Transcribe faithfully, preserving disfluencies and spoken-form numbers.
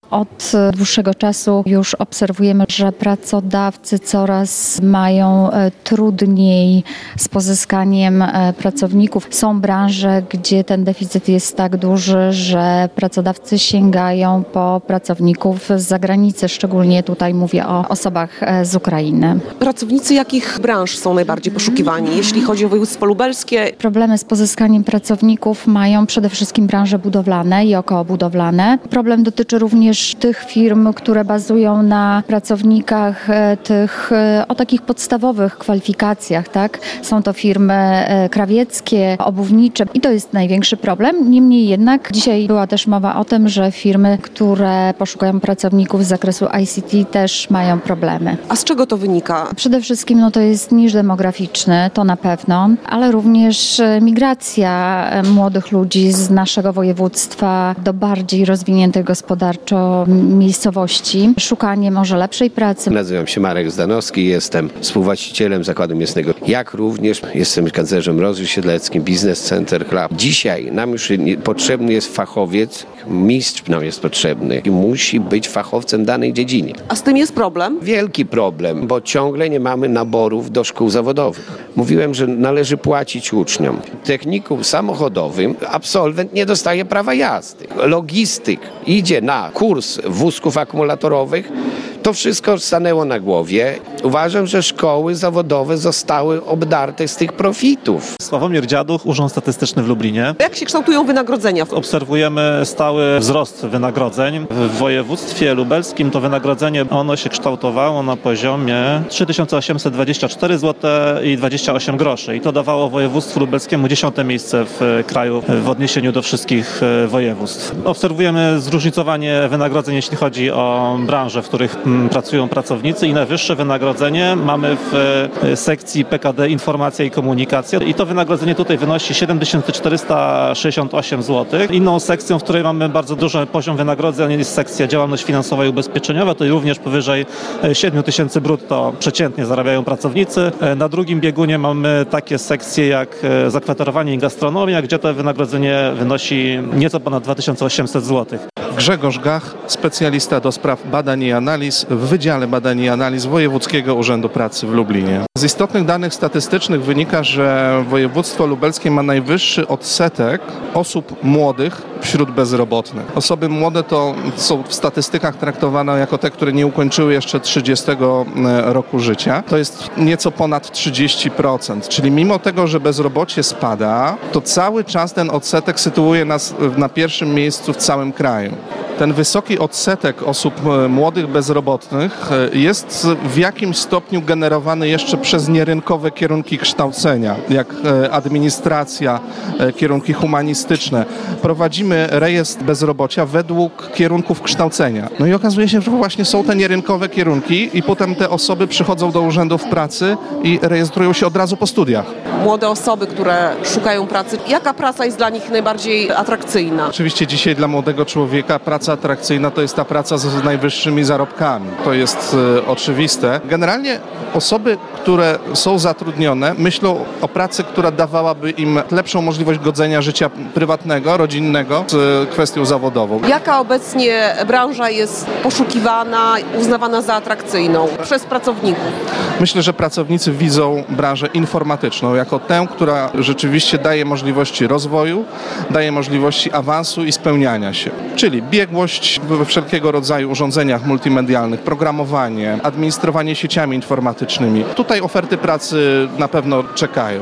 Od dłuższego czasu już obserwujemy, że pracodawcy coraz mają trudniej z pozyskaniem pracowników. Są branże, gdzie ten deficyt jest tak duży, że pracodawcy sięgają po pracowników z zagranicy. Szczególnie tutaj mówię o osobach z Ukrainy. Pracownicy jakich branż są najbardziej poszukiwani, jeśli chodzi o województwo lubelskie? Problemy z pozyskaniem pracowników mają przede wszystkim branże budowlane i okołobudowlane. Problem dotyczy również tych firm, które bazują na pracownikach tych o takich podstawowych kwalifikacjach, tak? Są to firmy krawieckie, obuwnicze i to jest największy problem. Niemniej jednak dzisiaj była też mowa o tym, że firmy, które poszukują pracowników z zakresu I C T też mają problemy. A z czego to wynika? Przede wszystkim no to jest niż demograficzny, to na pewno, ale również migracja młodych ludzi z naszego województwa do bardziej rozwiniętych gospodarczo miejscowości, szukanie może lepszej pracy. Nazywam się Marek Zdanowski, jestem współwłaścicielem Zakładu Mięsnego, jak również jestem kanclerzem rozwoju siedleckim Business Center Club. Dzisiaj nam już potrzebny jest fachowiec, mistrz nam jest potrzebny i musi być fachowcem danej dziedzinie. A z tym jest problem? Wielki problem, bo ciągle nie mamy naborów do szkół zawodowych. Mówiłem, że należy płacić uczniom. Technikum samochodowym absolwent nie dostaje prawa jazdy. Logistyk idzie na kurs wózków akumulatorowych. To wszystko stanęło na głowie. Uważam, że szkoły zawodowe zostały obdarte z tych profitów. Sławomir Dziaduch, Urząd Statystyczny w Lublinie. Jak się kształtują wynagrodzenia? Obserwujemy stały wzrost wynagrodzeń. W województwie lubelskim to wynagrodzenie ono się kształtowało na poziomie trzy tysiące osiemset dwadzieścia cztery złote i dwadzieścia osiem groszy. I to dawało województwu lubelskiemu dziesiąte miejsce w kraju w odniesieniu do wszystkich województw. Obserwujemy zróżnicowanie wynagrodzeń, jeśli chodzi o branże, w których pracują pracownicy i najwyższe wynagrodzenie mamy w sekcji P K D Informacja i Komunikacja i to wynagrodzenie tutaj wynosi siedem tysięcy czterysta sześćdziesiąt osiem złotych. Inną sekcją, w której mamy bardzo duży poziom wynagrodzeń jest sekcja Działalność Finansowa i Ubezpieczeniowa, to również powyżej siedem tysięcy brutto przeciętnie zarabiają pracownicy. Na drugim biegunie mamy takie sekcje jak Zakwaterowanie i Gastronomia, gdzie to wynagrodzenie wynosi nieco ponad dwa tysiące osiemset złotych. Grzegorz Gach, specjalista do spraw badań i analiz w Wydziale Badań i Analiz Wojewódzkiego Urzędu Pracy w Lublinie. Z istotnych danych statystycznych wynika, że województwo lubelskie ma najwyższy odsetek osób młodych wśród bezrobotnych. Osoby młode to są w statystykach traktowane jako te, które nie ukończyły jeszcze trzydziestego roku życia. To jest nieco ponad trzydzieści procent, czyli mimo tego, że bezrobocie spada, to cały czas ten odsetek sytuuje nas na pierwszym miejscu w całym kraju. Ten wysoki odsetek osób młodych bezrobotnych jest w jakimś stopniu generowany jeszcze przez nierynkowe kierunki kształcenia, jak administracja, kierunki humanistyczne. Prowadzimy rejestr bezrobocia według kierunków kształcenia. No i okazuje się, że właśnie są te nierynkowe kierunki i potem te osoby przychodzą do urzędów pracy i rejestrują się od razu po studiach. Młode osoby, które szukają pracy, jaka praca jest dla nich najbardziej atrakcyjna? Oczywiście dzisiaj dla młodego człowieka praca atrakcyjna to jest ta praca z najwyższymi zarobkami. To jest e, oczywiste. Generalnie osoby, które są zatrudnione, myślą o pracy, która dawałaby im lepszą możliwość godzenia życia prywatnego, rodzinnego z kwestią zawodową. Jaka obecnie branża jest poszukiwana, uznawana za atrakcyjną przez pracowników? Myślę, że pracownicy widzą branżę informatyczną jako tę, która rzeczywiście daje możliwości rozwoju, daje możliwości awansu i spełniania się. Czyli biegłość we wszelkiego rodzaju urządzeniach multimedialnych, programowanie, administrowanie sieciami informatycznymi. Tutaj oferty pracy na pewno czekają.